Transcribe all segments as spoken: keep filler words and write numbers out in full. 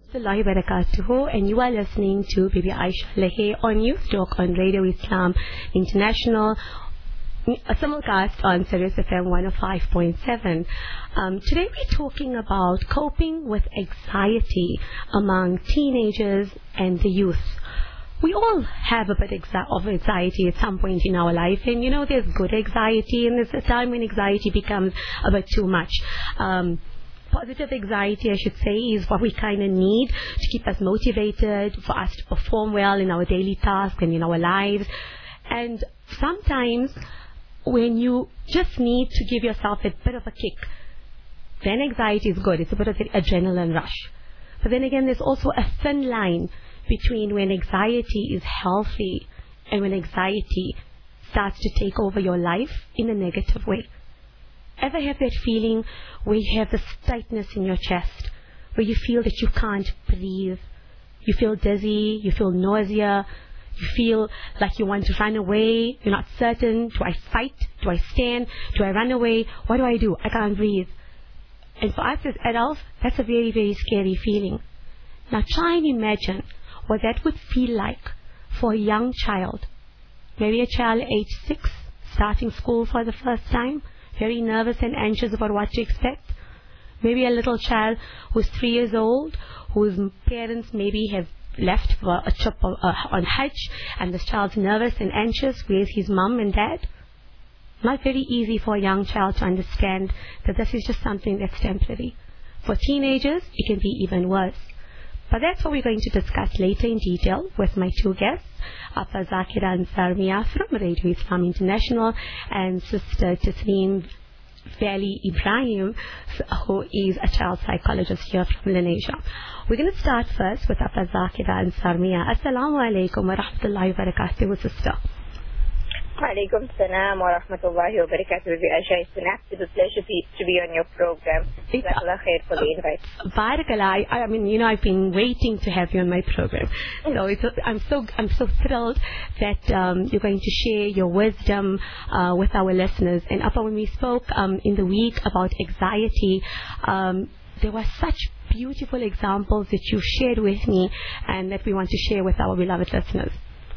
Warahmatullahi Wabarakatuh, and you are listening to Bibi Aisha Lehe on News Talk on Radio Islam International, a simulcast on Sirius F M one oh five point seven. Um, today we're talking about coping with anxiety among teenagers and the youth. We all have a bit of anxiety at some point in our life, and you know there's good anxiety and there's a time when anxiety becomes a bit too much. Um, Positive anxiety, I should say, is what we kind of need to keep us motivated, for us to perform well in our daily tasks and in our lives. And sometimes when you just need to give yourself a bit of a kick, then anxiety is good. It's a bit of an adrenaline rush. But then again, there's also a thin line between when anxiety is healthy and when anxiety starts to take over your life in a negative way. Ever have that feeling where you have this tightness in your chest, where you feel that you can't breathe, you feel dizzy, you feel nausea, you feel like you want to run away, you're not certain, do I fight, do I stand, do I run away, what do I do, I can't breathe. And for us as adults, that's a very, very scary feeling. Now try and imagine what that would feel like for a young child, maybe a child age six, starting school for the first time, very nervous and anxious about what to expect. Maybe a little child who's three years old, whose parents maybe have left for a trip uh, on Hajj, and this child's nervous and anxious. Where's his mum and dad? Not very easy for a young child to understand that this is just something that's temporary. For teenagers, it can be even worse. But that's what we're going to discuss later in detail with my two guests, Appa Zakira Ansar Mia from Radio Islam International and Sister Tasneem Valley Ibrahim, who is a child psychologist here from Lenasia. We're going to start first with Appa Zakira Ansar Mia. Assalamu alaikum wa rahmatullahi wa barakatuh, sister. Alaikum salam wa rahmatullahi wa barakatuh. Aisha, it's an absolute pleasure to be on your program. Jazakallah khair for the invite. Barakallah. I, I mean, you know, I've been waiting to have you on my program. So it's, I'm so I'm so thrilled that um, you're going to share your wisdom uh, with our listeners. And Appa, when we spoke um, in the week about anxiety, um, there were such beautiful examples that you shared with me and that we want to share with our beloved listeners.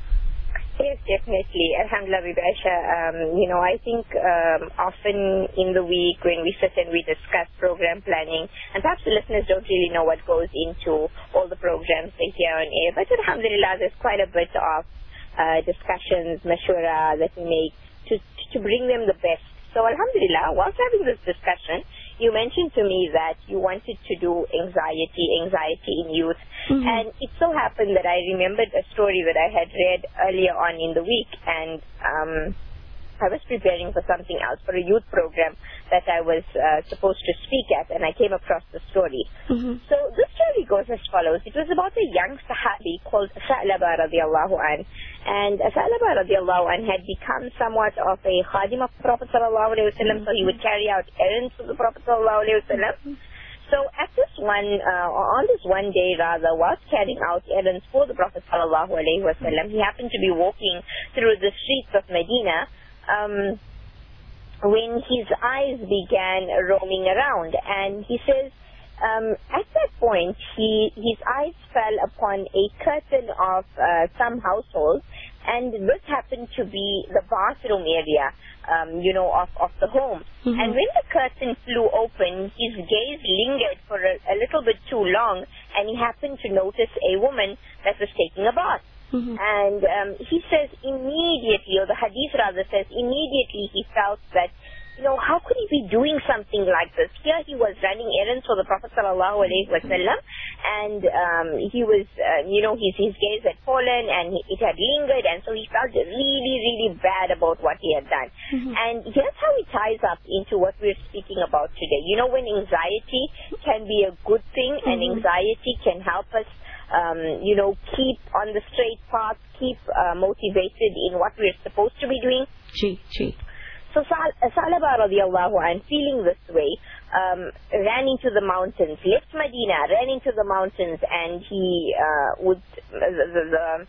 Yes, definitely. Alhamdulillah, Bibi Aisha. Um, you know, I think um, often in the week when we sit and we discuss program planning, and perhaps the listeners don't really know what goes into all the programs they hear on air, but alhamdulillah, there's quite a bit of uh, discussions, mashwara that we make to, to bring them the best. So alhamdulillah, whilst having this discussion, you mentioned to me that you wanted to do anxiety, anxiety in youth. Mm-hmm. And it so happened that I remembered a story that I had read earlier on in the week, and um, I was preparing for something else, for a youth program that I was uh, supposed to speak at, and I came across the story. Mm-hmm. So this story goes as follows. It was about a young Sahabi called Sa'laba radiallahu an. And Sa'laba radiallahu an had become somewhat of a khadim of the Prophet sallallahu alayhi wa sallam, so he would carry out errands for the Prophet sallallahu alayhi wa sallam. So at this one, uh, on this one day rather, whilst carrying out errands for the Prophet sallallahu alayhi wa sallam, he happened to be walking through the streets of Medina um, when his eyes began roaming around. And he says, um, at that point, he his eyes fell upon a curtain of uh, some household, and this happened to be the bathroom area, um, you know, of, of the home. Mm-hmm. And when the curtain flew open, his gaze lingered for a, a little bit too long, and he happened to notice a woman that was taking a bath. Mm-hmm. And um, he says immediately, or the hadith rather says, immediately he felt that, you know, how could he be doing something like this? Here he was running errands for the Prophet sallallahu alaihi wasallam, and um, he was, uh, you know, his, his gaze had fallen and he, it had lingered, and so he felt really, really bad about what he had done. Mm-hmm. And here's how it ties up into what we're speaking about today. You know, when anxiety can be a good thing, mm-hmm. and anxiety can help us, um, you know, keep on the straight path, keep uh, motivated in what we're supposed to be doing. Gee, gee. So Sa'laba radiallahu an, feeling this way, um, ran into the mountains, left Medina, ran into the mountains, and he uh, would, the, the, the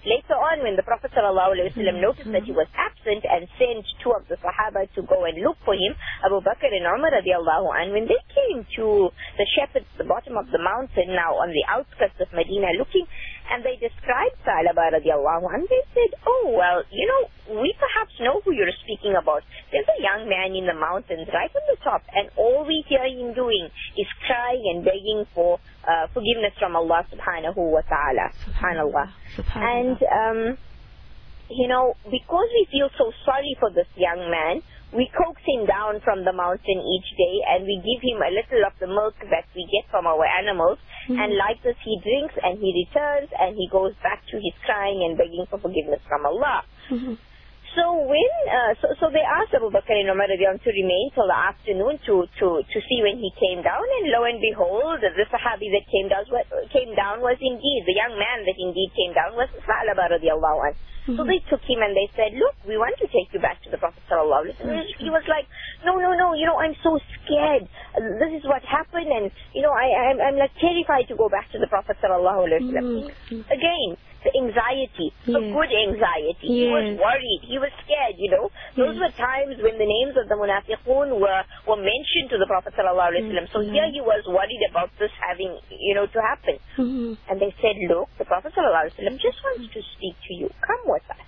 Later on, when the Prophet ﷺ noticed that he was absent and sent two of the Sahaba to go and look for him, Abu Bakr and Umar radiallahu anhu, when they came to the shepherds at the bottom of the mountain, now on the outskirts of Medina, looking, and they described Sa'laba radiallahu anhu, they said, oh, well, you know, we perhaps know who you're speaking about. There's a young man in the mountains right on the top, and all we hear him doing is crying and begging for uh, forgiveness from Allah subhanahu wa ta'ala. Subhanallah. Subhanallah. And, um, you know, because we feel so sorry for this young man, we coax him down from the mountain each day, and we give him a little of the milk that we get from our animals, mm-hmm. and like this he drinks and he returns and he goes back to his crying and begging for forgiveness from Allah. Mm-hmm. So when, uh, so, so they asked Abu Bakr and Umar to remain till the afternoon to, to, to see when he came down, and lo and behold, the Sahabi that came down, came down was indeed, the young man that indeed came down was Sa'laba radiallahu anhu. Mm-hmm. So they took him and they said, look, we want to take you back to the Prophet sallallahu alaihi wasallam. He was like, no, no, no, you know, I'm so scared. This is what happened, and, you know, I, I'm, I'm like terrified to go back to the Prophet sallallahu alaihi wasallam. Mm-hmm. Again, the anxiety, yes. a good anxiety. Yes. He was worried. He was scared, you know. Those yes. were times when the names of the munafiqun were, were mentioned to the Prophet sallallahu alaihi wasallam. So mm-hmm. here he was worried about this having, you know, to happen. Mm-hmm. And they said, look, the Prophet sallallahu alaihi wasallam just wants to speak to you. Come with us.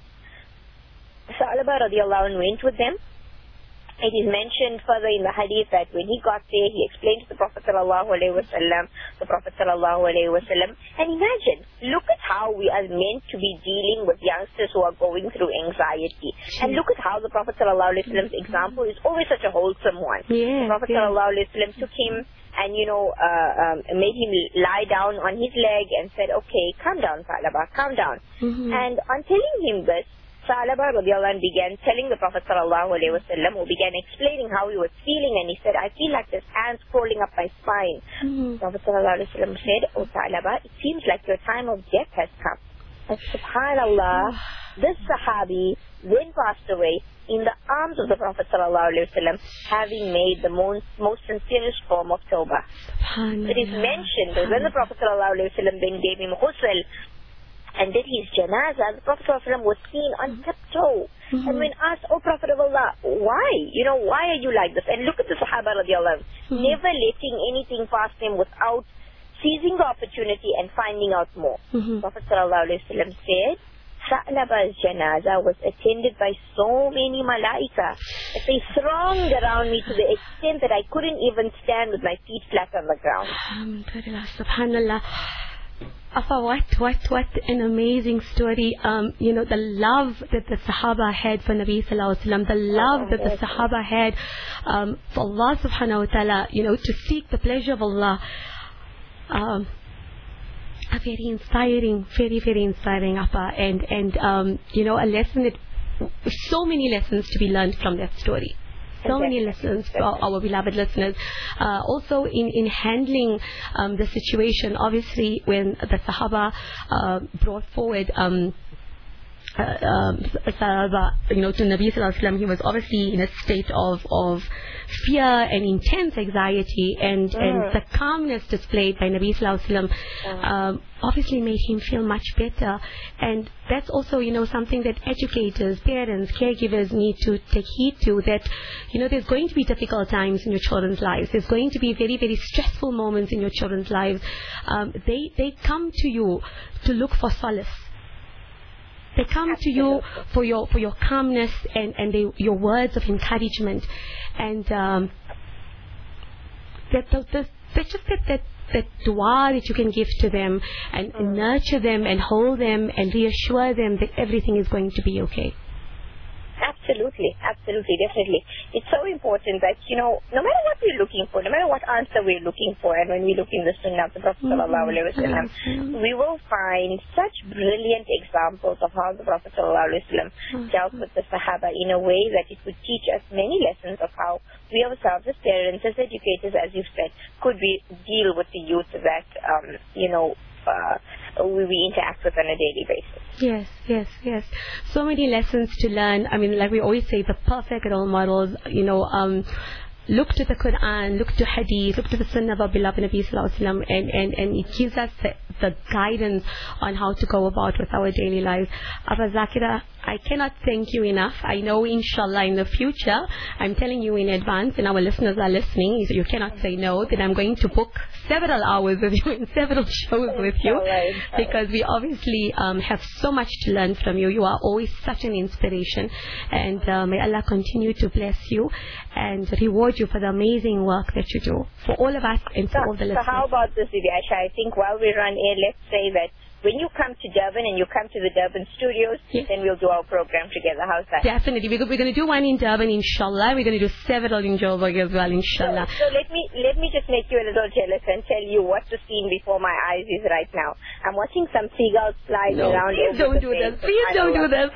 Sa'laba radiallahu anhu went with them. It is mentioned further in the hadith that when he got there, he explained to the Prophet sallallahu alaihi wasallam, the Prophet sallallahu alaihi wasallam, and imagine, look at how we are meant to be dealing with youngsters who are going through anxiety. And look at how the Prophet sallallahu alaihi wasallam's example is always such a wholesome one. Yeah, the Prophet yeah. sallallahu alaihi wasallam took him and, you know, uh, um, made him lie down on his leg and said, okay, calm down, Sa'laba, calm down. Mm-hmm. And on telling him this, Sa'laba radiallahu anhu began telling the Prophet sallallahu alaihi wasallam, who began explaining how he was feeling, and he said, I feel like there's ants crawling up my spine. Mm-hmm. Prophet sallallahu alaihi wasallam said, oh Sa'laba, it seems like your time of death has come. And subhanallah, this Sahabi then passed away in the arms of the Prophet sallallahu alaihi wasallam, having made the most, most sincerest form of tawbah. It is mentioned that when the Prophet sallallahu alaihi wasallam then gave him ghusl and did his janazah, the Prophet ﷺ was seen on tiptoe. Mm-hmm. And when asked, oh Prophet of Allah, why? You know, why are you like this? And look at the Sahaba radiallahu anhu, mm-hmm. never letting anything pass them without seizing the opportunity and finding out more. Mm-hmm. Prophet ﷺ said, Sa'laba's janazah was attended by so many malaika that they thronged around me to the extent that I couldn't even stand with my feet flat on the ground. Alhamdulillah, subhanallah. Afa, what, what, what an amazing story. Um, you know, the love that the Sahaba had for Nabi Sallallahu Alaihi Wasallam, the love that the Sahaba had um, for Allah Subhanahu Wa Ta'ala, you know, to seek the pleasure of Allah. Um, a very inspiring, very, very inspiring, Afa. And, and um, you know, a lesson that, so many lessons to be learned from that story. So many lessons for our beloved listeners. Uh, also in, in handling um, the situation, obviously when the Sahaba uh, brought forward um, uh, um, Sahaba, you know, to Nabi Sallallahu Alaihi Wasallam, he was obviously in a state of, of fear and intense anxiety, and, mm. and the calmness displayed by Nabi Sallallahu Alaihi Wasallam mm. um, obviously made him feel much better. And that's also, you know, something that educators, parents, caregivers need to take heed to, that, you know, there's going to be difficult times in your children's lives. There's going to be very, very stressful moments in your children's lives. Um, they, they come to you to look for solace. They come to you for your for your calmness and, and they, your words of encouragement. And um, that, that, that, that's just that, that that dua that you can give to them and mm. nurture them and hold them and reassure them that everything is going to be okay. Absolutely, absolutely, definitely. It's so important that, you know, no matter what we're looking for, no matter what answer we're looking for, and when we look in the Sunnah of the Prophet mm-hmm. sallallahu alaihi wasallam, mm-hmm. we will find such brilliant examples of how the Prophet sallallahu alaihi wasallam mm-hmm. dealt with the Sahaba in a way that it would teach us many lessons of how we ourselves as parents, as educators, as you've said, could we deal with the youth that, um, you know, uh, we, we interact with on a daily basis. Yes, yes, yes. So many lessons to learn. I mean, like we always say, the perfect role models, you know, um, look to the Quran, look to Hadith, look to the Sunnah of our beloved Nabi Sallallahu Alaihi Wasallam, and, and, and it gives us the, the guidance on how to go about with our daily lives. Abba Zakira, I cannot thank you enough. I know, inshallah, in the future, I'm telling you in advance, and our listeners are listening, so you cannot say no, that I'm going to book several hours with you and several shows with you, because we obviously um, have so much to learn from you. You are always such an inspiration, and uh, may Allah continue to bless you and reward you for the amazing work that you do for all of us and for so, all the so listeners. So how about this, Bibi Aisha? I think while we're on air, let's say that when you come to Durban and you come to the Durban studios, yes, then we'll do our program together. How's that? Definitely. We're, we're going to do one in Durban, inshallah. We're going to do several in Joburg as well, inshallah. So, so let me let me just make you a little jealous and tell you what the scene before my eyes is right now. I'm watching some seagulls fly no, around. Please don't do this. Please don't do this.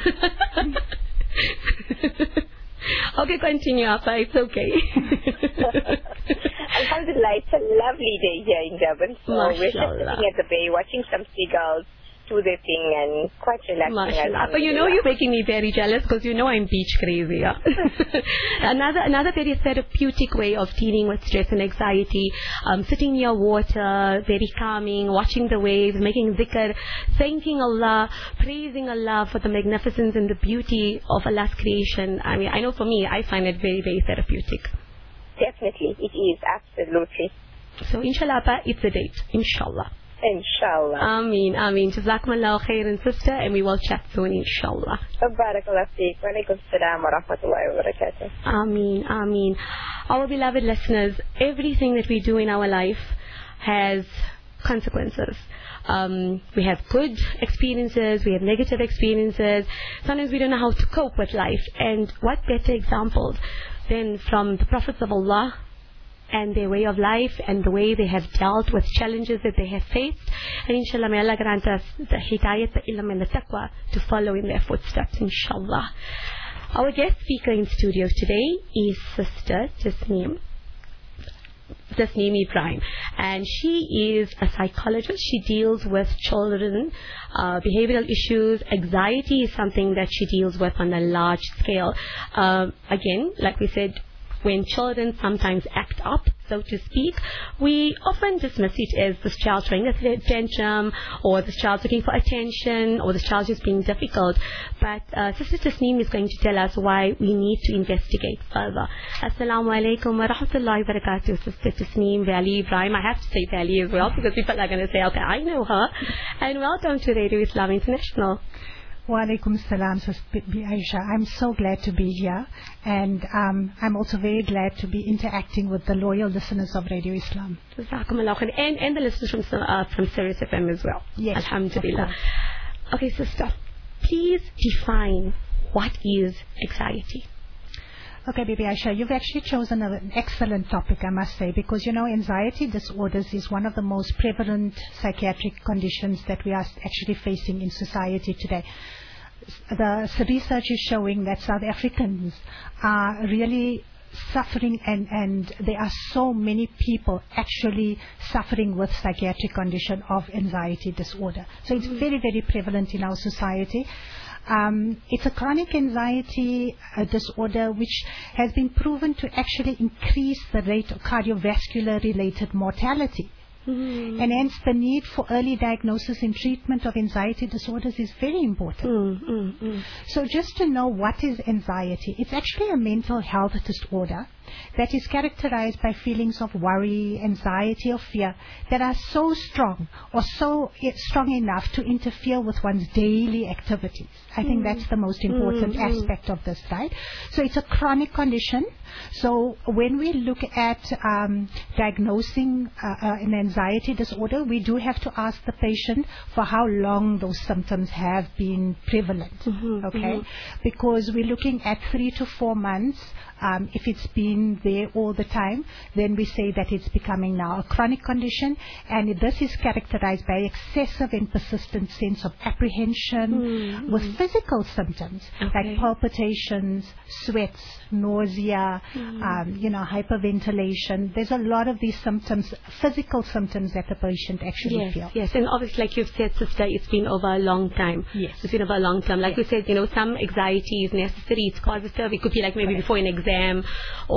Okay, continue, Appa. It's okay. Alhamdulillah, it's a lovely day here in Durban. So Mashallah. We're just sitting at the bay watching some seagulls do their thing and quite relaxing. But you know, you're making me very jealous because you know I'm beach crazy. Yeah? another another very therapeutic way of dealing with stress and anxiety, um, sitting near water, very calming, watching the waves, making dhikr, thanking Allah, praising Allah for the magnificence and the beauty of Allah's creation. I mean, I know for me, I find it very, very therapeutic. Definitely, it is, absolutely. So, inshallah, it's a date, inshallah. Inshallah. Ameen, ameen. Jazakumullahu khairan, sister, and we will chat soon, inshallah. Barakallahu feek. Wa alaikum salam wa rahmatullahi wa barakatuh. Ameen, ameen. Our beloved listeners, everything that we do in our life has consequences. Um, we have good experiences, we have negative experiences. Sometimes we don't know how to cope with life. And what better examples than from the prophets of Allah and their way of life and the way they have dealt with challenges that they have faced. And inshallah, may Allah grant us the hidayat, the ilm and the taqwa to follow in their footsteps, inshallah. Our guest speaker in studio today is Sister Tasneem. Tasneem Ibrahim, and she is a psychologist. She deals with children, uh, behavioral issues. Anxiety is something that she deals with on a large scale. Uh, again, like we said, when children sometimes act up, so to speak, we often dismiss it as this child throwing a tantrum, or this child looking for attention, or this child just being difficult. But uh, Sister Tasneem is going to tell us why we need to investigate further. Assalamu alaikum wa rahmatullahi wa barakatuh, Sister Tasneem Vali Ibrahim. I have to say Vali as well, because people are going to say, okay, I know her. And welcome to Radio Islam International. Wa alaikum salam, Sister Aisha. I'm so glad to be here, and um, I'm also very glad to be interacting with the loyal listeners of Radio Islam. And, and the listeners from, uh, from Sirius F M as well. Yes. Alhamdulillah. Okay, sister, please define what is anxiety. Okay, Bibi Aisha, you've actually chosen an excellent topic, I must say, because, you know, anxiety disorders is one of the most prevalent psychiatric conditions that we are actually facing in society today. The research is showing that South Africans are really suffering, and, and there are so many people actually suffering with psychiatric condition of anxiety disorder. So it's very, very prevalent in our society. Um, it's a chronic anxiety uh, disorder which has been proven to actually increase the rate of cardiovascular related mortality. Mm. And hence the need for early diagnosis and treatment of anxiety disorders is very important. Mm, mm, mm. So just to know what is anxiety, it's actually a mental health disorder that is characterized by feelings of worry, anxiety or fear that are so strong or so strong enough to interfere with one's daily activities. I think mm. that's the most important mm, aspect mm. of this, right? So it's a chronic condition. So when we look at um, diagnosing uh, uh, an anxiety disorder, we do have to ask the patient for how long those symptoms have been prevalent, mm-hmm, okay? Mm-hmm. Because we're looking at three to four months. Um, if it's been there all the time, then we say that it's becoming now a chronic condition, and this is characterized by excessive and persistent sense of apprehension mm-hmm. with physical symptoms okay. like palpitations, sweats, nausea, mm-hmm. um, you know, hyperventilation. There's a lot of these symptoms, physical symptoms that the patient actually yes, feels. Yes, and obviously, like you've said, sister, it's been over a long time. Yes. It's been over a long time. Like yes. we said, you know, some anxiety is necessary. It's causative. It could be like maybe right. before an exam, or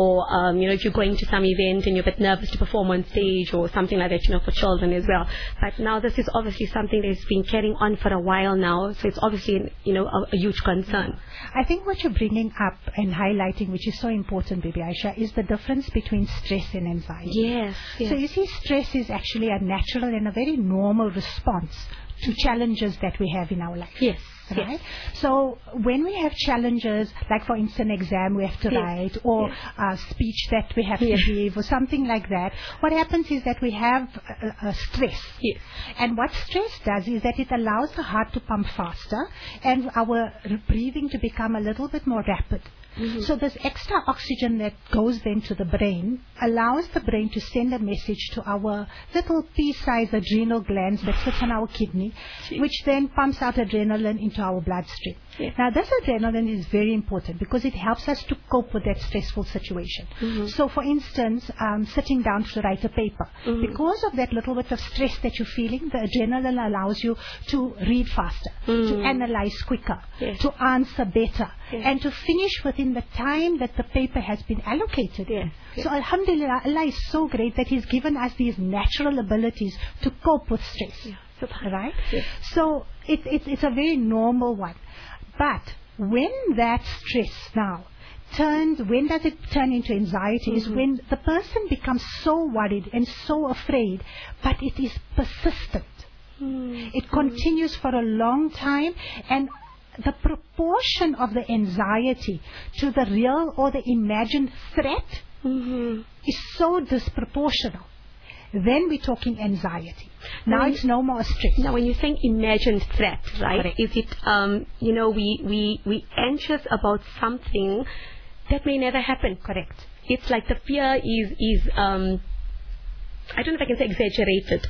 or, um, you know, if you're going to some event and you're a bit nervous to perform on stage or something like that, you know, for children as well. But now this is obviously something that's been carrying on for a while now, so it's obviously, you know, a, a huge concern. I think what you're bringing up and highlighting, which is so important, Bibi Aisha, is the difference between stress and anxiety. Yes, yes. So you see, stress is actually a natural and a very normal response to challenges that we have in our life. Yes. Right? Yes. So when we have challenges, like for instance an exam we have to yes. write, or yes. a speech that we have yes. to give, or something like that, what happens is that we have a, a stress. Yes. And what stress does is that it allows the heart to pump faster and our breathing to become a little bit more rapid. Mm-hmm. So this extra oxygen that goes then to the brain allows the brain to send a message to our little pea-sized adrenal glands that sit on our kidney, Jeez. which then pumps out adrenaline into our bloodstream. Yeah. Now this adrenaline is very important because it helps us to cope with that stressful situation. Mm-hmm. So for instance, um, sitting down to write a paper, mm-hmm. because of that little bit of stress that you're feeling, the adrenaline allows you to read faster, mm-hmm. to analyze quicker, yes. to answer better, yes. and to finish within the time that the paper has been allocated. Yes. Yes. So Alhamdulillah, Allah is so great that He's given us these natural abilities to cope with stress. Yeah. Right? Yes. So it, it, it's a very normal one. But when that stress now turns, when does it turn into anxiety? Mm-hmm. Is when the person becomes so worried and so afraid, but it is persistent. Mm-hmm. It continues for a long time, and the proportion of the anxiety to the real or the imagined threat mm-hmm. is so disproportional. Then we're talking anxiety. Now when, it's no more stress. Now, when you're saying imagined threat, right? Correct. Is it, um, you know, we we we anxious about something that may never happen? Correct. It's like the fear is is um, I don't know if I can say exaggerated.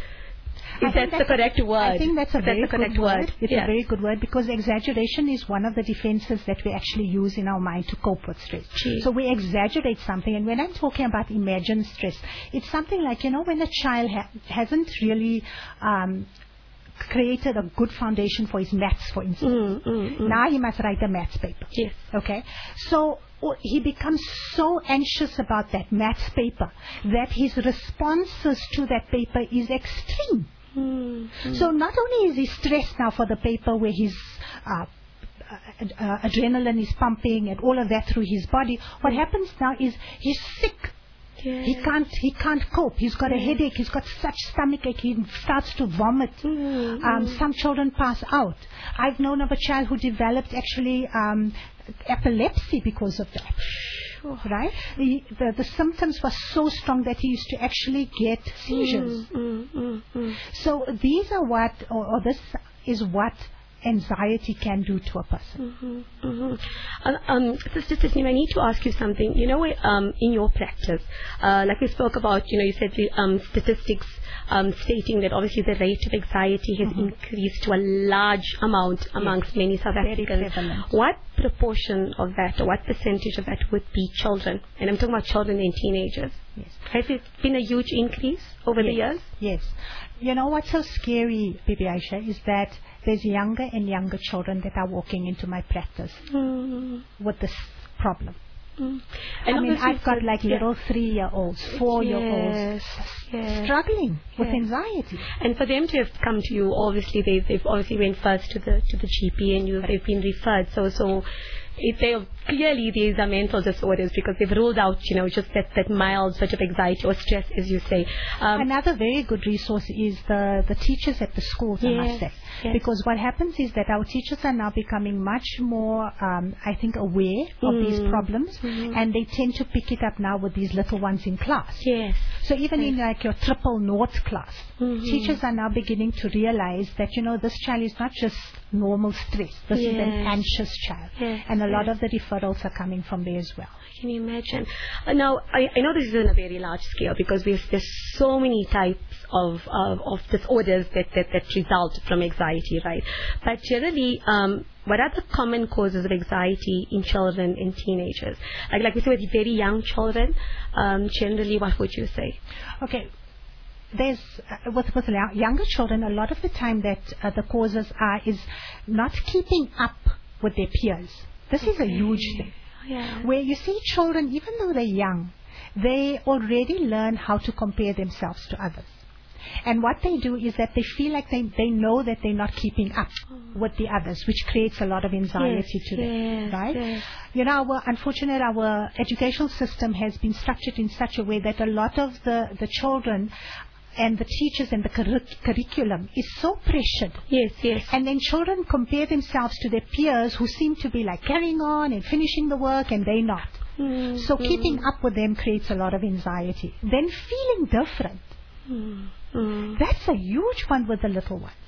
Is that the correct word? I think that's a very that's good word. word. It's yeah. a very good word because exaggeration is one of the defenses that we actually use in our mind to cope with stress. Gee. So we exaggerate something, and when I'm talking about imagined stress, it's something like, you know, when a child ha- hasn't really um, created a good foundation for his maths, for instance. Mm, mm, mm. Now he must write a maths paper. Yes. Okay? So he becomes so anxious about that maths paper that his responses to that paper is extreme. Mm-hmm. So not only is he stressed now for the paper where his uh, uh, uh, adrenaline is pumping and all of that through his body, what happens now is he's sick. Yeah. He can't he can't cope. He's got yeah. a headache. He's got such stomachache. He starts to vomit. Mm-hmm. Um, some children pass out. I've known of a child who developed actually um, epilepsy because of that. Right? The, the the symptoms were so strong that he used to actually get seizures. Mm, mm, mm, mm. So these are what, or, or this is what anxiety can do to a person. Mm-hmm, mm-hmm. Um, um, Sister Tasneem, I need to ask you something. You know, um, in your practice, uh, like we spoke about, you know, you said the um, statistics um, stating that obviously the rate of anxiety has mm-hmm. increased to a large amount amongst yes. many South Africans. What proportion of that, or what percentage of that would be children? And I'm talking about children and teenagers. Yes. Has it been a huge increase over yes. the years? Yes. You know what's so scary, Bibi Aisha, is that there's younger and younger children that are walking into my practice mm. with this problem. Mm. I mean, I've got like yeah. little three-year-olds, four-year-olds yes. yes. struggling yes. with anxiety. And for them to have come to you, obviously they've, they've obviously went first to the to the G P, and you they've been referred. So so. It, they clearly these are mental disorders because they've ruled out, you know, just that, that mild sort of anxiety or stress, as you say. Um, Another very good resource is the, the teachers at the schools, yes, I must say. Yes. Because what happens is that our teachers are now becoming much more, um, I think, aware of mm. these problems, mm-hmm. and they tend to pick it up now with these little ones in class. Yes. So even yes. in like your triple nought class, mm-hmm. teachers are now beginning to realize that, you know, this child is not just normal stress. This yes. is an anxious child. Yes. And a lot yes. of the referrals are coming from there as well. Can you imagine? Uh, now, I, I know this is on a very large scale because there's, there's so many types of uh, of disorders that, that, that result from anxiety, right? But generally, um, what are the common causes of anxiety in children and teenagers? Like, like we say with very young children, um, generally, what would you say? Okay. There's, uh, with, with younger children, a lot of the time that uh, the causes are is not keeping up with their peers. This okay. is a huge thing. yeah. where you see children, even though they're young, they already learn how to compare themselves to others. And what they do is that they feel like they, they know that they're not keeping up with the others, which creates a lot of anxiety yes, to them, yes, right? Yes. You know, our, unfortunately, our educational system has been structured in such a way that a lot of the, the children and the teachers and the cur- curriculum is so pressured. Yes, yes. And then children compare themselves to their peers who seem to be like carrying on and finishing the work, and they not. Mm, so mm. keeping up with them creates a lot of anxiety. Then feeling different. Mm, mm. That's a huge one with the little ones.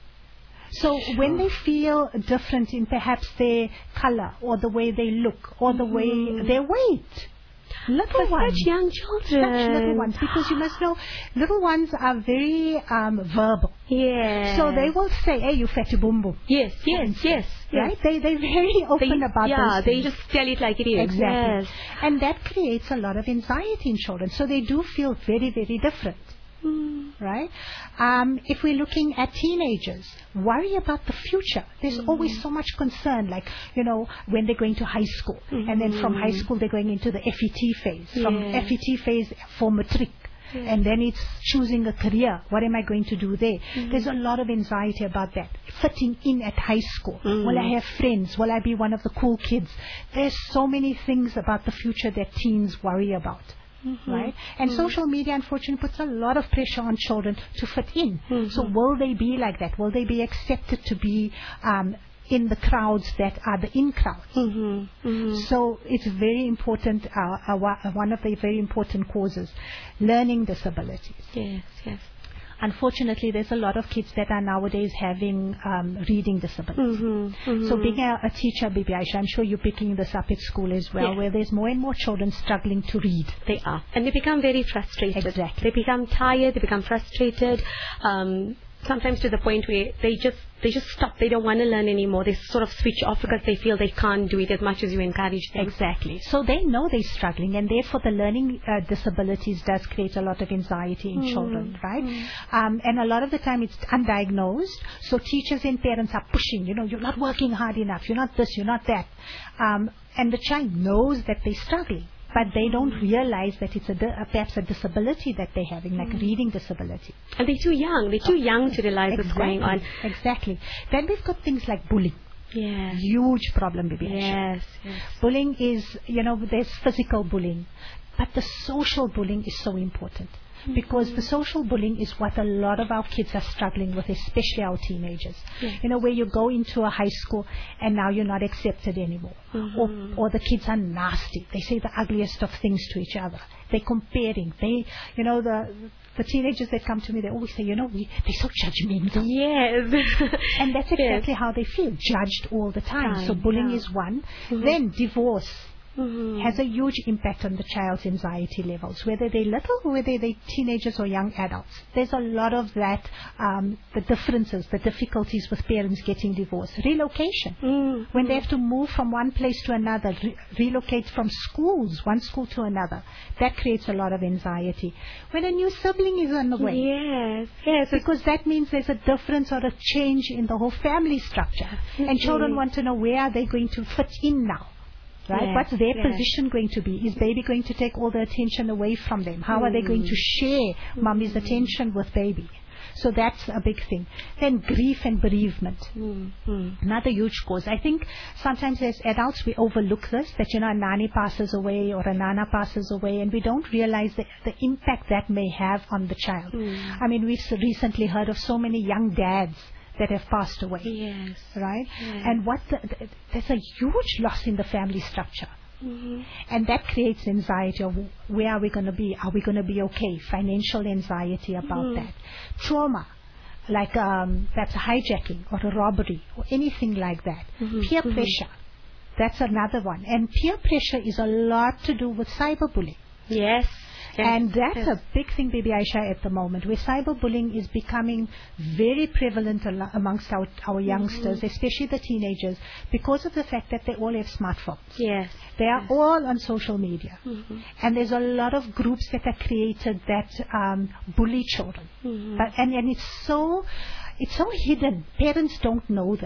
So sure. when they feel different in perhaps their color or the way they look or the mm. way their weight. Little For ones. Such young children. Such little ones. Because you must know, little ones are very um, verbal. Yeah. So they will say, hey, you fatty boom boom. Yes, yes, yes. Right? Yes. They, they're very open they, about yeah, those they things. just tell it like it is. Exactly. Yes. And that creates a lot of anxiety in children. So they do feel very, very different. Mm. Right? Um, if we're looking at teenagers, worry about the future. There's mm. always so much concern, like, you know, when they're going to high school. Mm. And then from high school, they're going into the F E T phase. Yeah. From F E T phase for matric. Yeah. And then it's choosing a career. What am I going to do there? Mm. There's a lot of anxiety about that. Fitting in at high school. Mm. Will I have friends? Will I be one of the cool kids? There's so many things about the future that teens worry about. Mm-hmm. Right? And mm-hmm. social media, unfortunately, puts a lot of pressure on children to fit in. Mm-hmm. So will they be like that? Will they be accepted to be um, in the crowds that are the in crowds? Mm-hmm. Mm-hmm. So it's very important, uh, uh, one of the very important causes, learning disabilities. Yes, yes. Unfortunately, there's a lot of kids that are nowadays having um, reading disabilities. Mm-hmm, mm-hmm. So being a, a teacher, Bibi Aisha, I'm sure you're picking this up at school as well, yeah. where there's more and more children struggling to read. They are. And they become very frustrated. Exactly. They become tired, they become frustrated, um, sometimes to the point where they just they just stop. They don't want to learn anymore. They sort of switch off because they feel they can't do it as much as you encourage them. Exactly. So they know they're struggling, and therefore the learning uh, disabilities does create a lot of anxiety in mm. children, right? Mm. Um, and a lot of the time it's undiagnosed. So teachers and parents are pushing, you know, you're not working hard enough. You're not this, you're not that. Um, and the child knows that they're struggling, but they don't realize that it's a di- uh, perhaps a disability that they're having, like mm. reading disability. And they're too young. They're too oh, young to realize exactly, what's going on. Exactly. Then we've got things like bullying. Yeah. Huge problem, Bibi Aisha. Yes, yes. Bullying is, you know, there's physical bullying, but the social bullying is so important. Mm-hmm. Because the social bullying is what a lot of our kids are struggling with, especially our teenagers. Yeah. You know, where you go into a high school and now you're not accepted anymore. Mm-hmm. Or, or the kids are nasty. They say the ugliest of things to each other. They're comparing. They, you know, the the teenagers that come to me, they always say, you know, we, they're so judgmental. Yes. And that's exactly yes. how they feel, judged all the time. Time. So bullying Yeah. is one. Mm-hmm. Then divorce. Mm-hmm. has a huge impact on the child's anxiety levels, whether they're little or whether they're teenagers or young adults. There's a lot of that, um, the differences, the difficulties with parents getting divorced. Relocation. Mm-hmm. When they have to move from one place to another, re- relocate from schools, one school to another, that creates a lot of anxiety. When a new sibling is on the way. Yes, yes. Because that means there's a difference or a change in the whole family structure. Mm-hmm. And children want to know where are they going to fit in now. Right? Yes, What's their yes. position going to be? Is baby going to take all the attention away from them? How mm. are they going to share mm. mommy's attention with baby? So that's a big thing. Then grief and bereavement. Mm. Mm. Another huge cause. I think sometimes as adults we overlook this, that, you know, a nanny passes away or a nana passes away, and we don't realize the, the impact that may have on the child. Mm. I mean, we've recently heard of so many young dads that have passed away. Yes. Right? Yes. And what the, the, there's a huge loss in the family structure. Mm-hmm. And that creates anxiety of where are we going to be? Are we going to be okay? Financial anxiety about mm-hmm. that. Trauma, like um, that's a hijacking or a robbery or anything like that. Mm-hmm. Peer mm-hmm. pressure, that's another one. And peer pressure is a lot to do with cyberbullying. Yes. Yes, and that's yes. a big thing, Bibi Aisha, at the moment, where cyberbullying is becoming very prevalent al- amongst our, our youngsters, mm-hmm. especially the teenagers, because of the fact that they all have smartphones. Yes. They are yes. all on social media. Mm-hmm. And there's a lot of groups that are created that um, bully children. Mm-hmm. But, and, and it's so, it's so hidden. Parents don't know this.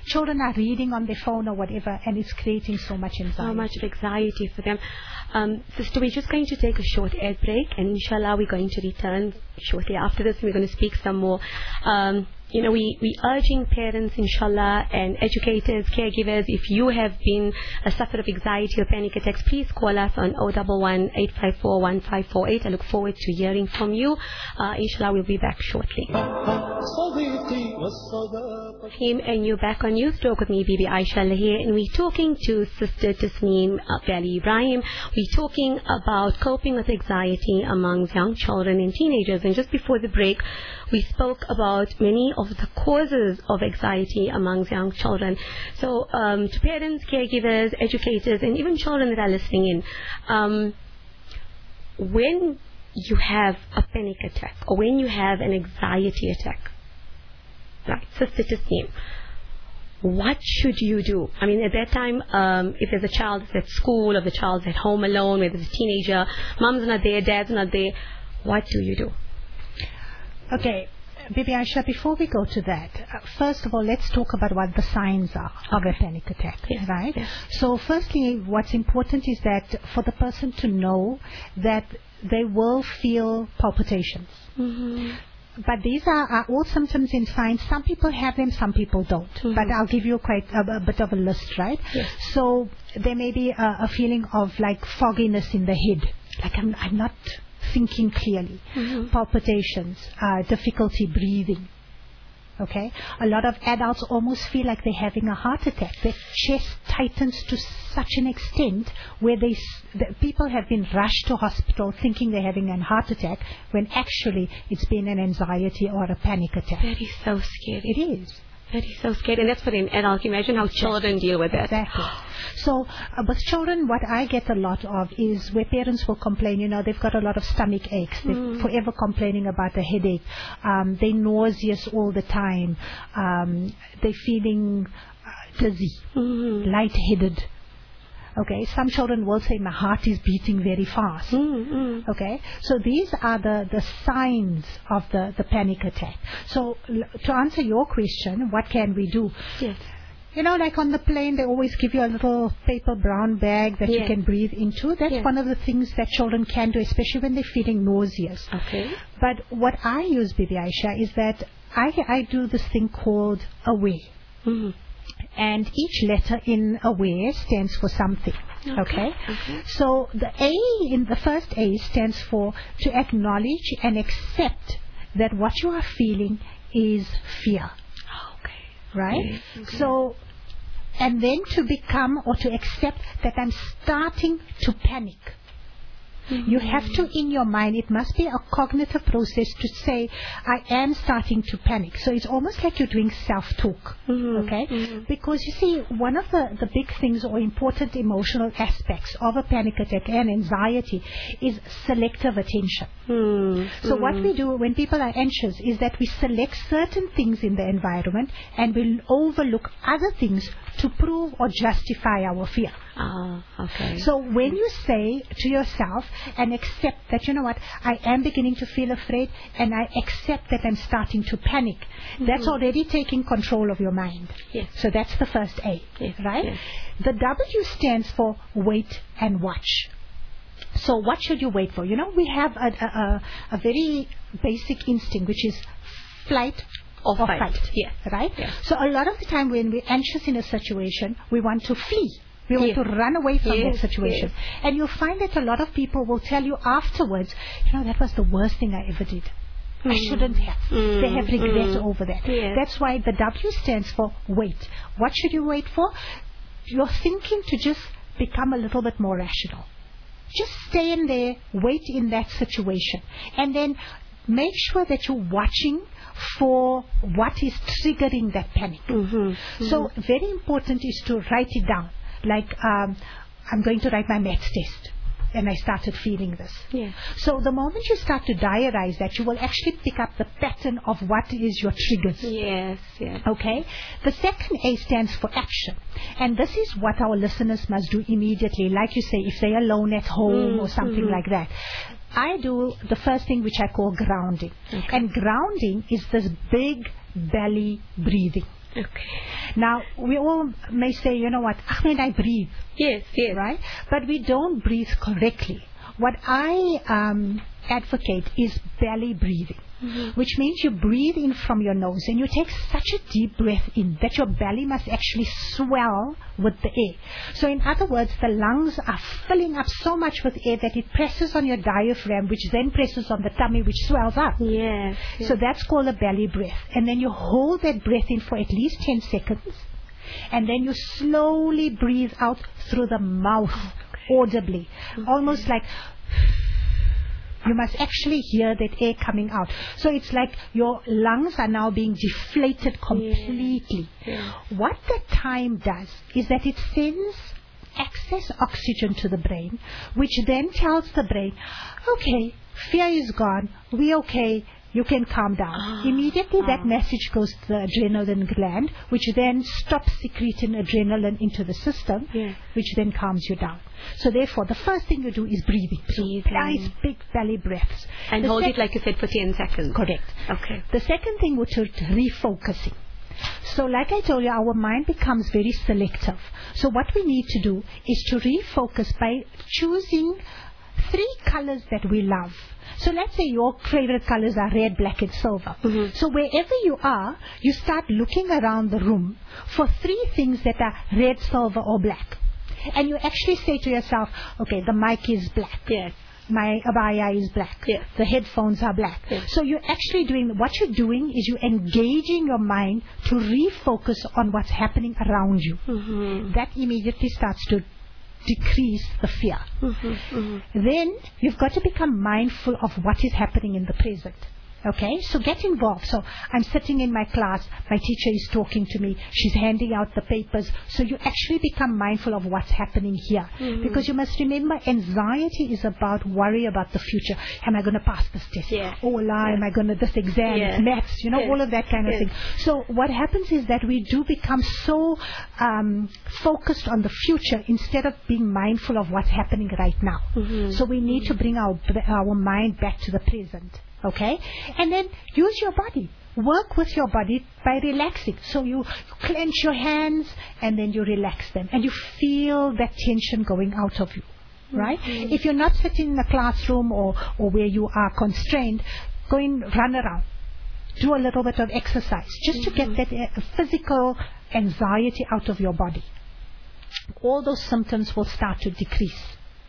children are reading on their phone or whatever, and it's creating so much anxiety. So much anxiety for them. Um, sister, we're just going to take a short ad break, and inshallah we're going to return shortly after this. We're going to speak some more. Um, You know, we, we urging parents, inshallah, and educators, caregivers, if you have been a sufferer of anxiety or panic attacks, please call us on zero one one, eight five four, one five four eight. I look forward to hearing from you. Uh, inshallah, we'll be back shortly. And you're back on Youth Talk with me, Bibi Aisha Lahir, and we're talking to Sister Tasneem Bali Ibrahim. We're talking about coping with anxiety among young children and teenagers. And just before the break, we spoke about many of the causes of anxiety among young children. So um, to parents, caregivers, educators, and even children that are listening in, um, when you have a panic attack or when you have an anxiety attack, right, Sister Tasneem, what should you do? I mean, at that time, um, if there's a child that's at school or the child's at home alone, whether it's a teenager, mom's not there, dad's not there, what do you do? Okay, Bibi Aisha, before we go to that, uh, first of all, let's talk about what the signs are of a panic attack, yes, right? Yes. So firstly, what's important is that for the person to know that they will feel palpitations. Mm-hmm. But these are, are all symptoms and signs. Some people have them, some people don't. Mm-hmm. But I'll give you quite a, a bit of a list, right? Yes. So there may be a, a feeling of like fogginess in the head. Like I'm, I'm not thinking clearly, mm-hmm. palpitations, uh, difficulty breathing. Okay, a lot of adults almost feel like they're having a heart attack. Their chest tightens to such an extent where they, the people have been rushed to hospital thinking they're having a heart attack when actually it's been an anxiety or a panic attack. That is so scary. It is. That is so scary, and that's for an adult. Imagine how children deal with that. Exactly. So, uh, with children, what I get a lot of is where parents will complain, you know, they've got a lot of stomach aches. They're mm. forever complaining about a headache. Um, they're nauseous all the time. Um, they're feeling uh, dizzy, mm. lightheaded. Okay, some children will say, my heart is beating very fast. Mm-hmm. Okay, so these are the, the signs of the, the panic attack. So l- to answer your question, what can we do? Yes. You know, like on the plane, they always give you a little paper brown bag that yes. you can breathe into. That's yes. one of the things that children can do, especially when they're feeling nauseous. Okay. But what I use, Bibi Aisha, is that I, I do this thing called AWARE. Mm-hmm. And each letter in AWARE stands for something. Okay. Okay. okay. So the A in the first A stands for to acknowledge and accept that what you are feeling is fear. Okay. Right? Okay. So, and then to become or to accept that I'm starting to panic. Mm-hmm. You have to, in your mind, it must be a cognitive process to say, I am starting to panic. So it's almost like you're doing self-talk, mm-hmm. okay? Mm-hmm. Because you see, one of the, the big things or important emotional aspects of a panic attack and anxiety is selective attention. Mm-hmm. So what we do when people are anxious is that we select certain things in the environment and we overlook other things to prove or justify our fear. Ah, okay. So when you say to yourself and accept that, you know what, I am beginning to feel afraid and I accept that I'm starting to panic, mm-hmm. that's already taking control of your mind. Yes. So that's the first A, yes. right? Yes. The W stands for wait and watch. So what should you wait for? You know, we have a, a, a very basic instinct, which is flight or, or fight. fight. Yes. Right? Yes. So a lot of the time when we're anxious in a situation, we want to flee. We want yes. to run away from yes. that situation. Yes. And you'll find that a lot of people will tell you afterwards, you know, that was the worst thing I ever did. Mm. I shouldn't have. Mm. They have regret mm. over that. Yes. That's why the W stands for wait. What should you wait for? You're thinking to just become a little bit more rational. Just stay in there, wait in that situation. And then make sure that you're watching for what is triggering that panic. Mm-hmm. Mm-hmm. So very important is to write it down. Like, um, I'm going to write my maths test. And I started feeling this. Yeah. So the moment you start to diarize that, you will actually pick up the pattern of what is your triggers. Yes, yes. Okay? The second A stands for action. And this is what our listeners must do immediately. Like you say, if they're alone at home mm, or something mm-hmm. like that. I do the first thing which I call grounding. Okay. And grounding is this big belly breathing. Okay. Now, we all may say, you know what, Ahmed, I breathe. Yes, yes. Right? But we don't breathe correctly. What I um, advocate is belly breathing, mm-hmm. which means you breathe in from your nose and you take such a deep breath in that your belly must actually swell with the air. So in other words, the lungs are filling up so much with air that it presses on your diaphragm, which then presses on the tummy, which swells up. Yes, yes. So that's called a belly breath. And then you hold that breath in for at least ten seconds. And then you slowly breathe out through the mouth, audibly, okay. almost like you must actually hear that air coming out. So it's like your lungs are now being deflated completely. Yeah. Yeah. What the time does is that it sends excess oxygen to the brain, which then tells the brain, okay, fear is gone, we're okay, you can calm down. Oh, Immediately oh. that message goes to the adrenaline gland, which then stops secreting adrenaline into the system, yeah. which then calms you down. So therefore, the first thing you do is breathing. Breathing. So nice big belly breaths. And the hold it like you said for ten seconds. Correct. Okay. The second thing would be refocusing. So like I told you, our mind becomes very selective. So what we need to do is to refocus by choosing three colors that we love. So let's say your favorite colors are red, black and silver. Mm-hmm. So wherever you are, you start looking around the room for three things that are red, silver or black. And you actually say to yourself, okay, the mic is black. Yes. My abaya is black. Yes. The headphones are black. Yes. So you're actually doing, what you're doing is you're engaging your mind to refocus on what's happening around you. Mm-hmm. That immediately starts to decrease the fear. Mm-hmm, mm-hmm. Then you've got to become mindful of what is happening in the present. Okay, so get involved. So I'm sitting in my class, my teacher is talking to me, she's handing out the papers. So you actually become mindful of what's happening here. Mm-hmm. Because you must remember, anxiety is about worry about the future. Am I going to pass this test? Yeah. Oh, la, yeah. am I going to this exam? Yeah. It's maths, you know, yeah. all of that kind of yeah. thing. So what happens is that we do become so um, focused on the future instead of being mindful of what's happening right now. Mm-hmm. So we need mm-hmm. to bring our our mind back to the present. Okay? And then use your body. Work with your body by relaxing. So you clench your hands and then you relax them. And you feel that tension going out of you. Right? Mm-hmm. If you're not sitting in a classroom or, or where you are constrained, go and run around. Do a little bit of exercise. Just mm-hmm. to get that uh, physical anxiety out of your body. All those symptoms will start to decrease.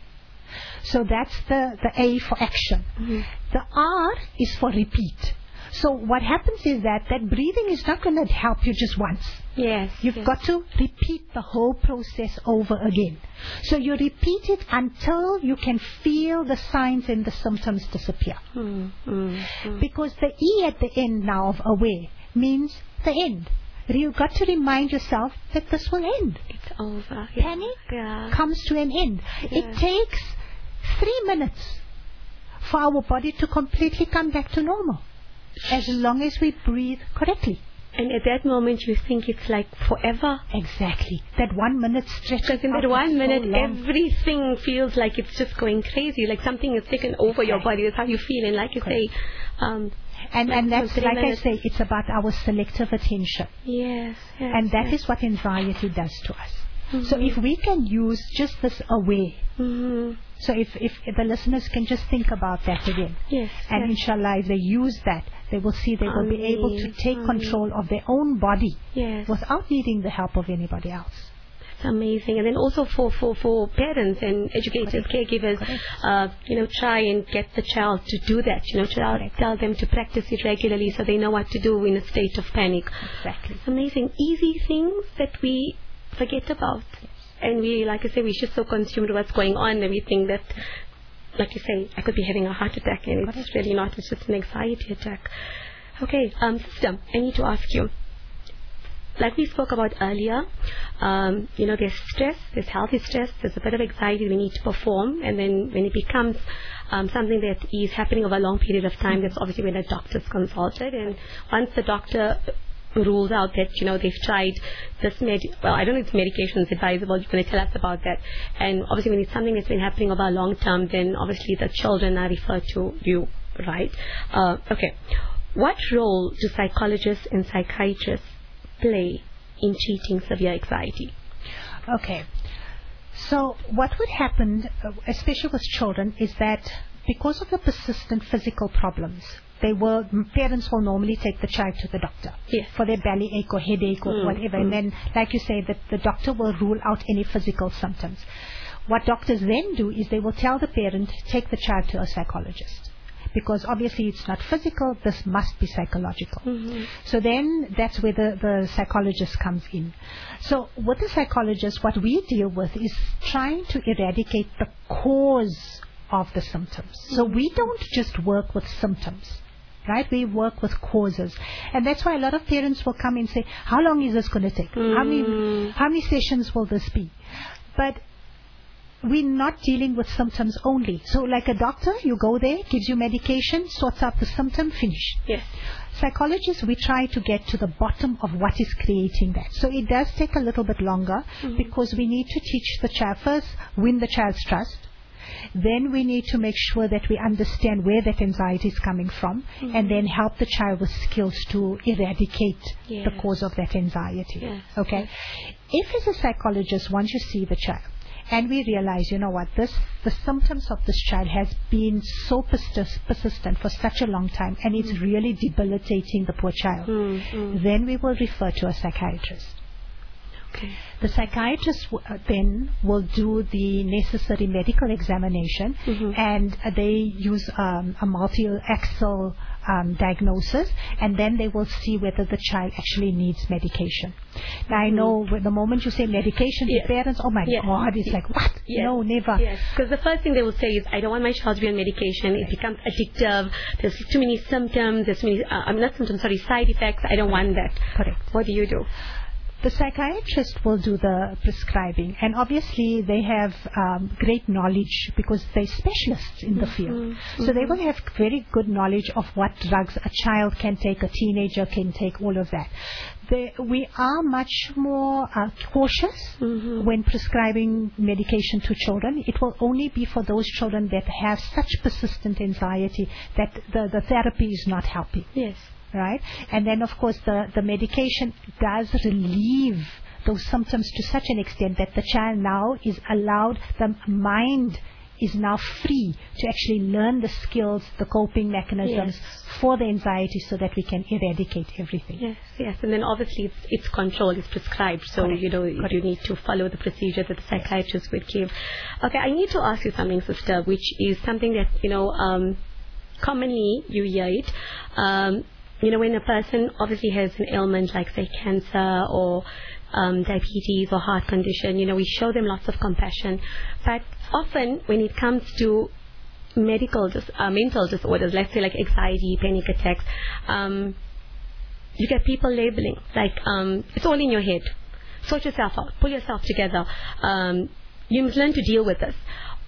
So that's the, the A for action. Mm-hmm. The R is for repeat. So what happens is that that breathing is not going to help you just once. Yes. You've yes. got to repeat the whole process over again. So you repeat it until you can feel the signs and the symptoms disappear. Mm-hmm. Mm-hmm. Because the E at the end now of aware means the end. You've got to remind yourself that this will end. It's over. Yeah. Panic yeah. comes to an end. Yeah. It takes three minutes for our body to completely come back to normal, as long as we breathe correctly. And at that moment you think it's like forever. Exactly. That one minute stretch. Because in that one minute so everything feels like it's just going crazy, like something is taken over exactly. your body. That's how you feel. And like you Correct. say, um, and, like and that's, like minutes. I say, it's about our selective attention. Yes. yes and that yes. is what anxiety does to us. Mm-hmm. So if we can use just this aware, mm-hmm. so if, if the listeners can just think about that again, yes, and yes. inshallah if they use that, they will see they will be able to take Ameen. control of their own body yes. without needing the help of anybody else. That's amazing. And then also for, for, for parents and educators, Correct. caregivers, Correct. Uh, you know, try and get the child to do that, you know, tell, tell them to practice it regularly so they know what to do in a state of panic. Exactly. It's amazing. Easy things that we forget about. Yes. And we, like I say, we're just so consumed with what's going on and we think that, like you say, I could be having a heart attack and it's Correct. really not, it's just an anxiety attack. Okay, um, sister, I need to ask you, like we spoke about earlier, um, you know, there's stress, there's healthy stress, there's a bit of anxiety we need to perform, and then when it becomes um, something that is happening over a long period of time, that's obviously when the doctor's consulted, and once the doctor rules out that, you know, they've tried this med, well, I don't know if medication is advisable, you're going to tell us about that, and obviously when it's something that's been happening over a long term, then obviously the children are referred to you, right? Uh, okay. What role do psychologists and psychiatrists play in treating severe anxiety? Okay. So what would happen, uh, especially with children, is that because of the persistent physical problems, they will, parents will normally take the child to the doctor yes. for their belly ache or headache or mm, whatever. Mm. And then, like you say, that the doctor will rule out any physical symptoms. What doctors then do is they will tell the parent, take the child to a psychologist. Because obviously it's not physical, this must be psychological. Mm-hmm. So then that's where the, the psychologist comes in. So with the psychologist, what we deal with is trying to eradicate the cause of the symptoms. Mm-hmm. So we don't just work with symptoms, right? We work with causes. And that's why a lot of parents will come and say, how long is this going to take? Mm-hmm. How many, how many sessions will this be? But we're not dealing with symptoms only. So like a doctor, you go there, gives you medication, sorts out the symptom, finish. Yes. Psychologists, we try to get to the bottom of what is creating that. So it does take a little bit longer mm-hmm. because we need to teach the child, first win the child's trust. Then we need to make sure that we understand where that anxiety is coming from mm-hmm. and then help the child with skills to eradicate yes. the cause of that anxiety. Yes. Okay. If as a psychologist, once you see the child, and we realize, you know what, this the symptoms of this child has been so persist, persistent for such a long time, and it's mm. really debilitating the poor child. Mm, mm. Then we will refer to a psychiatrist. Okay. The psychiatrist w- uh, then will do the necessary medical examination, mm-hmm. and uh, they use um, a multi-axis um, diagnosis, and then they will see whether the child actually needs medication. Now, mm-hmm. I know with the moment you say medication, yes. the parents, oh my yes. God, it's yes. like, what? Yes. No, never. Yes, because the first thing they will say is, I don't want my child to be on medication. It becomes addictive. There's too many symptoms. There's too many, uh, I'm not symptoms, sorry, side effects. I don't want that. Correct. What do you do? The psychiatrist will do the prescribing, and obviously they have um, great knowledge because they're specialists in the mm-hmm. field. Mm-hmm. So they will have very good knowledge of what drugs a child can take, a teenager can take, all of that. They, we are much more uh, cautious mm-hmm. when prescribing medication to children. It will only be for those children that have such persistent anxiety that the, the therapy is not helping. Yes. Right? And then, of course, the, the medication does relieve those symptoms to such an extent that the child now is allowed, the mind is now free to actually learn the skills, the coping mechanisms yes. for the anxiety so that we can eradicate everything. Yes, yes. And then obviously it's, it's controlled, it's prescribed. So, Correct. you know, Correct. you need to follow the procedure that the psychiatrist would give. Okay, I need to ask you something, sister, which is something that, you know, um, commonly you hear it. Um, You know, when a person obviously has an ailment like, say, cancer or um, diabetes or heart condition, you know, we show them lots of compassion. But often when it comes to medical, dis- uh, mental disorders, let's say like anxiety, panic attacks, um, you get people labeling, like, um, it's all in your head. Sort yourself out. Pull yourself together. Um, you must learn to deal with this.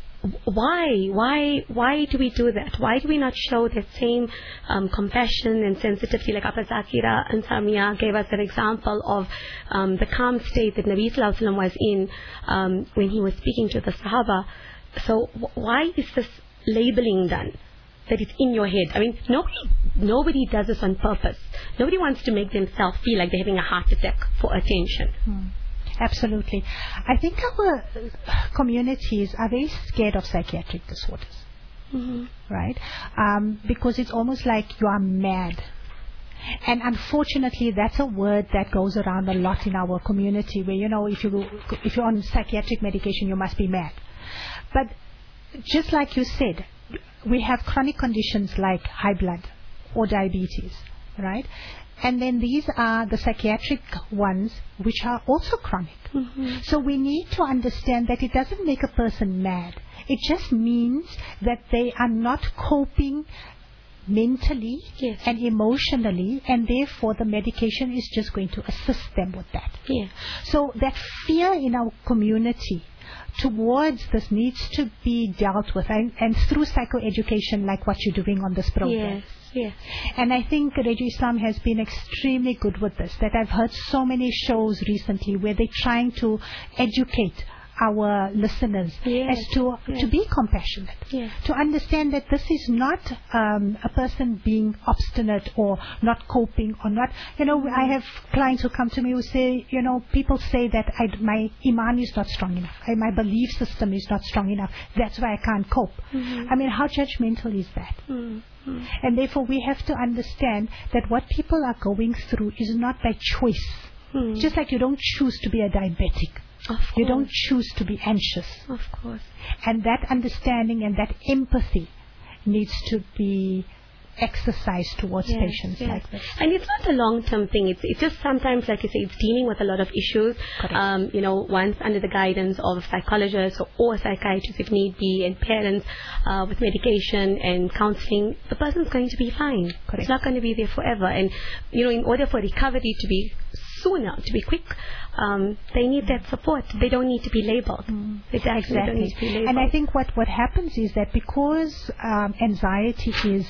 Why? Why? Why do we do that? Why do we not show that same um, compassion and sensitivity? Like Abba Zakira and Samia gave us an example of um, the calm state that Nabi Sallallahu Alaihi Wasallam was in um, when he was speaking to the Sahaba. So w- why is this labeling done? That it's in your head. I mean, nobody, nobody does this on purpose. Nobody wants to make themselves feel like they're having a heart attack for attention. Hmm. Absolutely. I think our communities are very scared of psychiatric disorders, mm-hmm. right? Um, because it's almost like you are mad. And unfortunately, that's a word that goes around a lot in our community where, you know, if, you, if you're on psychiatric medication, you must be mad. But just like you said, we have chronic conditions like high blood or diabetes, right? And then these are the psychiatric ones which are also chronic. Mm-hmm. So we need to understand that it doesn't make a person mad. It just means that they are not coping mentally yes. and emotionally, and therefore the medication is just going to assist them with that. Yeah. So that fear in our community towards this needs to be dealt with, and, and through psychoeducation like what you're doing on this program. Yes. Yes. And I think Radio Islam has been extremely good with this, that I've heard so many shows recently where they're trying to educate our listeners yes. as to yes. to be compassionate, yes. to understand that this is not um, a person being obstinate or not coping or not. You know, mm-hmm. I have clients who come to me who say, you know, people say that I, my iman is not strong enough, I, my belief system is not strong enough. That's why I can't cope. Mm-hmm. I mean, how judgmental is that? Mm-hmm. And therefore, we have to understand that what people are going through is not by choice. Mm-hmm. Just like you don't choose to be a diabetic. Of you don't choose to be anxious. Of course. And that understanding and that empathy needs to be exercised towards yes, patients yes. like this. And it's not a long-term thing. It's it's just sometimes, like you say, it's dealing with a lot of issues. Um, you know, once under the guidance of psychologists or, or psychiatrists if need be, and parents uh, with medication and counseling, the person's going to be fine. Correct. It's not going to be there forever. And, you know, in order for recovery to be sooner, to be quick, um, they need that support. They don't need to be labeled. Mm. Exactly. exactly. They don't need to be labeled. And I think what, what happens is that because um, anxiety is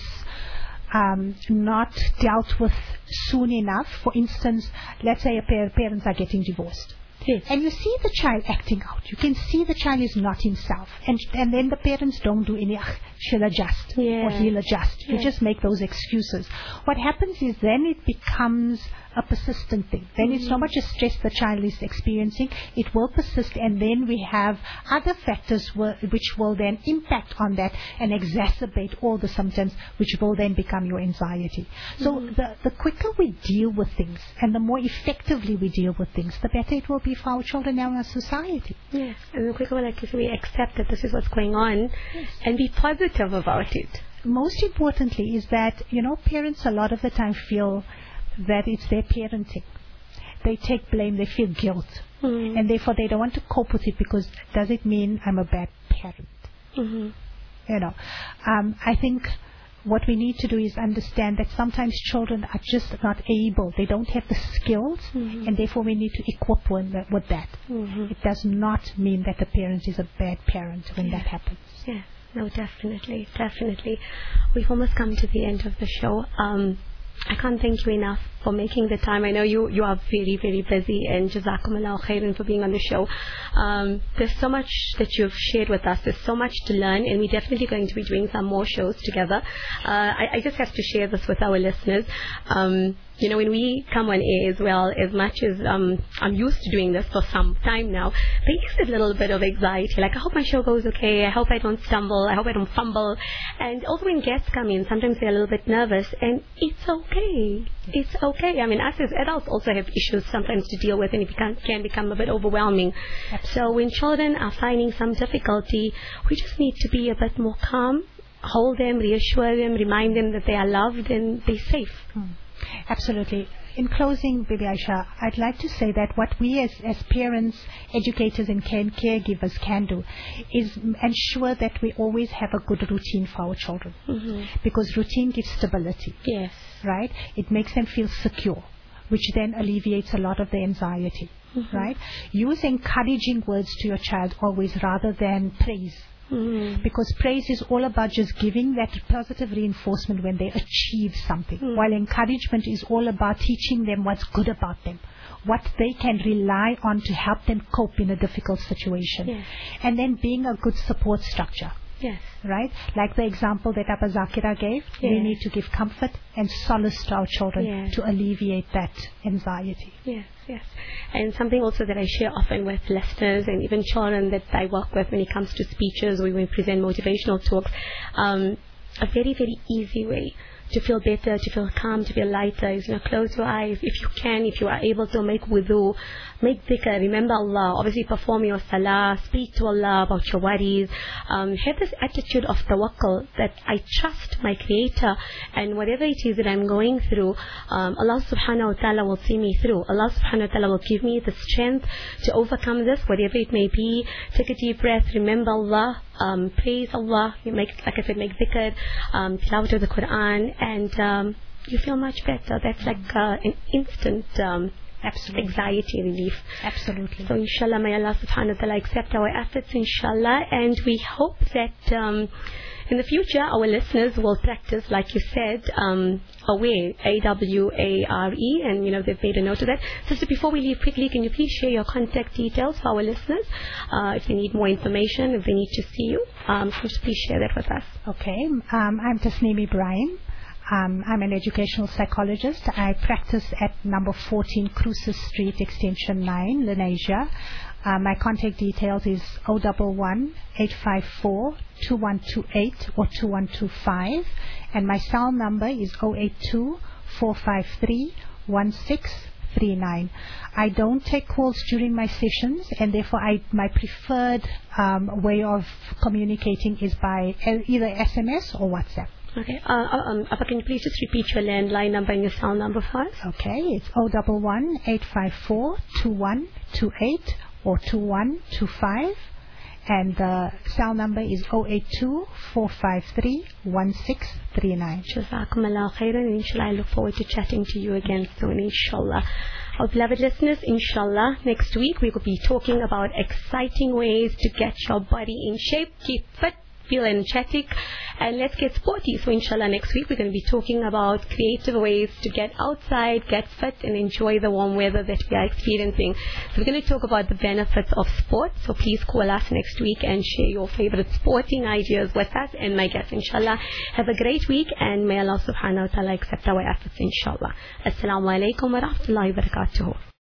Um, not dealt with soon enough. For instance, let's say a pair, parents are getting divorced. Yes. And you see the child acting out. You can see the child is not himself. And and then the parents don't do any, she'll adjust yeah. or he'll adjust. You yeah. just make those excuses. What happens is then it becomes a persistent thing. Then mm-hmm. it's not much a stress the child is experiencing. It will persist, and then we have other factors w- which will then impact on that and exacerbate all the symptoms, which will then become your anxiety. So mm-hmm. the, the quicker we deal with things and the more effectively we deal with things, the better it will be for our children and our society. Yes, and the quicker like we accept that this is what's going on yes. and be positive about it. Most importantly is that, you know, parents a lot of the time feel that it's their parenting. They take blame, they feel guilt, mm. and therefore they don't want to cope with it because does it mean I'm a bad parent? Mm-hmm. You know, um, I think what we need to do is understand that sometimes children are just not able, they don't have the skills, mm-hmm. and therefore we need to equip them with that. Mm-hmm. It does not mean that the parent is a bad parent when yeah. that happens. Yeah, no, definitely, definitely. We've almost come to the end of the show. Um, I can't thank you enough for making the time. I know you, you are very, very busy, and Jazakumullah khairan for being on the show. Um, there's so much that you've shared with us. There's so much to learn, and we're definitely going to be doing some more shows together. Uh, I, I just have to share this with our listeners. Um, you know, when we come on air as well, as much as um, I'm used to doing this for some time now, there is a little bit of anxiety. Like, I hope my show goes okay. I hope I don't stumble. I hope I don't fumble. And also when guests come in, sometimes they're a little bit nervous, and it's okay. It's okay. I mean, us as adults also have issues sometimes to deal with, and it can, can become a bit overwhelming. So when children are finding some difficulty, we just need to be a bit more calm, hold them, reassure them, remind them that they are loved and they're safe. Hmm. Absolutely. In closing, Bibi Aisha, I'd like to say that what we as, as parents, educators and care, caregivers can do is ensure that we always have a good routine for our children. Mm-hmm. Because routine gives stability. Yes. Right? It makes them feel secure, which then alleviates a lot of the anxiety. Mm-hmm. Right? Use encouraging words to your child always rather than praise. Mm. Because praise is all about just giving that positive reinforcement when they achieve something. Mm. While encouragement is all about teaching them what's good about them, what they can rely on to help them cope in a difficult situation. Yes. And then being a good support structure. Yes. Right? Like the example that Abba Zakira gave, yes. we need to give comfort and solace to our children yes. to alleviate that anxiety. Yes, yes. And something also that I share often with listeners and even children that I work with when it comes to speeches or when we present motivational talks, um, a very, very easy way to feel better, to feel calm, to feel lighter is, you know, close your eyes. If you can, if you are able to, make wudu, make dhikr, remember Allah, obviously perform your salah, speak to Allah about your worries. Um, have this attitude of tawakkul, that I trust my Creator, and whatever it is that I'm going through, um, Allah subhanahu wa ta'ala will see me through. Allah subhanahu wa ta'ala will give me the strength to overcome this, whatever it may be. Take a deep breath, remember Allah, um, praise Allah, you make, like I said, make dhikr, um, tilawat of the Quran, and um, you feel much better. That's like uh, an instant um, Absolutely. Anxiety relief. Absolutely. So inshallah, may Allah subhanahu wa ta'ala accept our efforts, inshallah, and we hope that um, in the future our listeners will practice, like you said, um, aware, A W A R E, and you know they've made a note of that. Sister, before we leave quickly, can you please share your contact details for our listeners? Uh, if they need more information, if they need to see you, um, can you just please share that with us? Okay, um, I'm Tasneem Ibrahim. Um, I'm an educational psychologist. I practice at number fourteen Cruces Street, extension nine, Lenasia. Uh, my contact details is zero one one, eight five four, two one two eight or two one two five, and my cell number is zero eight two, four five three, one six three nine. I don't take calls during my sessions, and therefore I, my preferred um, way of communicating is by either S M S or WhatsApp. Okay. Uh, um, Appa, can you please just repeat your landline number and your cell number for us? Okay, it's zero one one, eight five four, two one two eight or two one two five, and the cell number is zero eight two, four five three, one six three nine. Jazakumullah khairan. Inshallah, I look forward to chatting to you again soon, inshallah. Our beloved listeners, inshallah, next week we will be talking about exciting ways to get your body in shape, keep fit, feel energetic, and let's get sporty. So inshallah, next week we're going to be talking about creative ways to get outside, get fit, and enjoy the warm weather that we are experiencing. So we're going to talk about the benefits of sport. So please call us next week and share your favorite sporting ideas with us and my guests, inshallah. Have a great week, and may Allah subhanahu wa ta'ala accept our efforts, inshallah. Assalamu alaikum wa rahmatullahi wa barakatuh.